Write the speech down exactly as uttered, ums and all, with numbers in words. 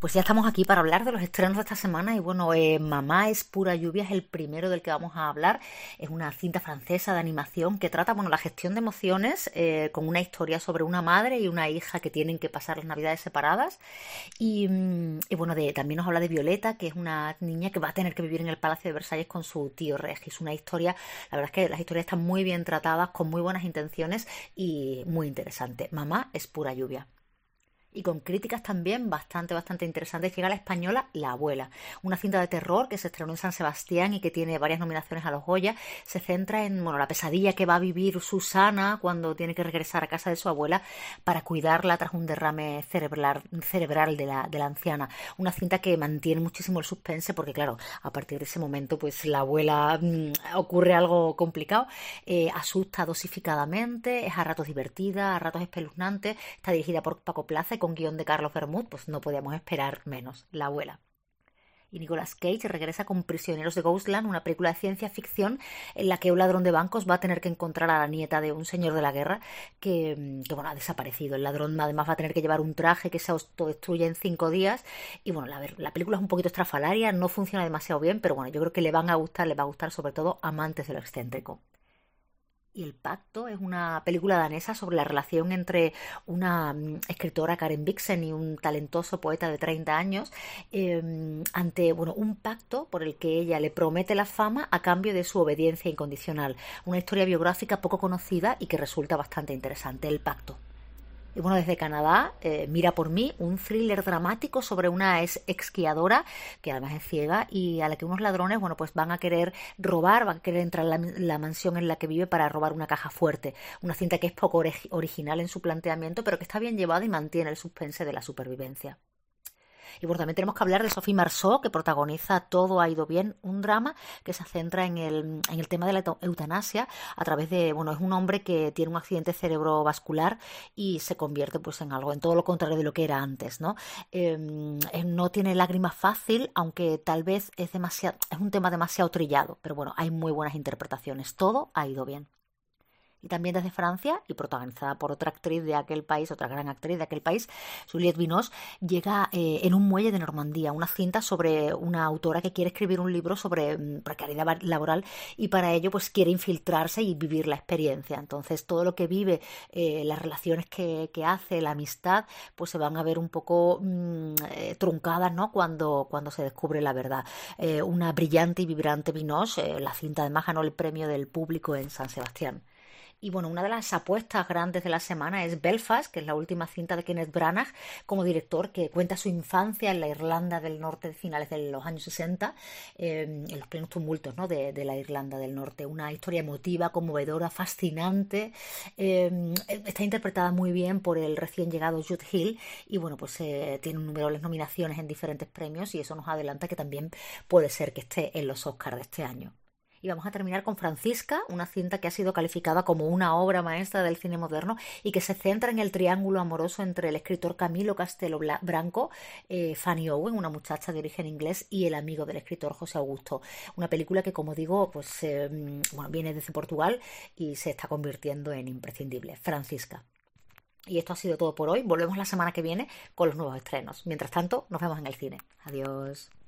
Pues ya estamos aquí para hablar de los estrenos de esta semana y bueno, eh, Mamá es pura lluvia es el primero del que vamos a hablar. Es una cinta francesa de animación que trata, bueno, la gestión de emociones eh, con una historia sobre una madre y una hija que tienen que pasar las navidades separadas. Y, mm, y bueno, de, también nos habla de Violeta, que es una niña que va a tener que vivir en el Palacio de Versalles con su tío Regis. Una historia, la verdad es que las historias están muy bien tratadas, con muy buenas intenciones y muy interesante. Mamá es pura lluvia. Y con críticas también bastante, bastante interesantes. Llega la española La Abuela, una cinta de terror que se estrenó en San Sebastián y que tiene varias nominaciones a los Goya. Se centra en bueno, la pesadilla que va a vivir Susana cuando tiene que regresar a casa de su abuela para cuidarla tras un derrame cerebral, cerebral de, la, de la anciana. Una cinta que mantiene muchísimo el suspense porque, claro, a partir de ese momento pues la abuela mmm, ocurre algo complicado. Eh, asusta dosificadamente, es a ratos divertida, a ratos espeluznante. Está dirigida por Paco Plaza y con guión de Carlos Bermúdez, pues no podíamos esperar menos. La Abuela. Y Nicolas Cage regresa con Prisioneros de Ghostland, una película de ciencia ficción en la que un ladrón de bancos va a tener que encontrar a la nieta de un señor de la guerra que, que bueno, ha desaparecido. El ladrón además va a tener que llevar un traje que se autodestruye en cinco días. Y bueno, la, la película es un poquito estrafalaria, no funciona demasiado bien, pero bueno, yo creo que le van a gustar, le va a gustar sobre todo amantes de lo excéntrico. Y El Pacto es una película danesa sobre la relación entre una mm, escritora, Karen Blixen, y un talentoso poeta de treinta años eh, ante bueno, un pacto por el que ella le promete la fama a cambio de su obediencia incondicional. Una historia biográfica poco conocida y que resulta bastante interesante. El Pacto. Y bueno, desde Canadá, eh, Mira por mí, un thriller dramático sobre una ex esquiadora que además es ciega y a la que unos ladrones, bueno, pues van a querer robar, van a querer entrar en la, la mansión en la que vive para robar una caja fuerte. Una cinta que es poco ori- original en su planteamiento, pero que está bien llevada y mantiene el suspense de la supervivencia. Y bueno, también tenemos que hablar de Sophie Marceau, que protagoniza Todo ha ido bien, un drama que se centra en el, en el tema de la eutanasia a través de, bueno, es un hombre que tiene un accidente cerebrovascular y se convierte pues en algo, en todo lo contrario de lo que era antes, ¿no? Eh, no tiene lágrimas fácil, aunque tal vez es demasiado, es un tema demasiado trillado, pero bueno, hay muy buenas interpretaciones. Todo ha ido bien. Y también desde Francia, y protagonizada por otra actriz de aquel país, otra gran actriz de aquel país, Juliette Binoche, llega eh, en un muelle de Normandía, una cinta sobre una autora que quiere escribir un libro sobre mm, precariedad laboral y para ello pues quiere infiltrarse y vivir la experiencia. Entonces todo lo que vive, eh, las relaciones que, que hace, la amistad, pues se van a ver un poco mmm, eh, truncadas, ¿no? Cuando, cuando se descubre la verdad. Eh, una brillante y vibrante Binoche, eh, la cinta además ganó el premio del público en San Sebastián. Y bueno, una de las apuestas grandes de la semana es Belfast, que es la última cinta de Kenneth Branagh como director, que cuenta su infancia en la Irlanda del Norte de finales de los años sesenta, eh, en los plenos tumultos, ¿no? de, de la Irlanda del Norte. Una historia emotiva, conmovedora, fascinante. Eh, está interpretada muy bien por el recién llegado Jude Hill y bueno, pues eh, tiene numerosas nominaciones en diferentes premios y eso nos adelanta que también puede ser que esté en los Oscars de este año. Y vamos a terminar con Francisca, una cinta que ha sido calificada como una obra maestra del cine moderno y que se centra en el triángulo amoroso entre el escritor Camilo Castelo Branco, eh, Fanny Owen, una muchacha de origen inglés, y el amigo del escritor José Augusto. Una película que, como digo, pues eh, bueno, viene desde Portugal y se está convirtiendo en imprescindible. Francisca. Y esto ha sido todo por hoy. Volvemos la semana que viene con los nuevos estrenos. Mientras tanto, nos vemos en el cine. Adiós.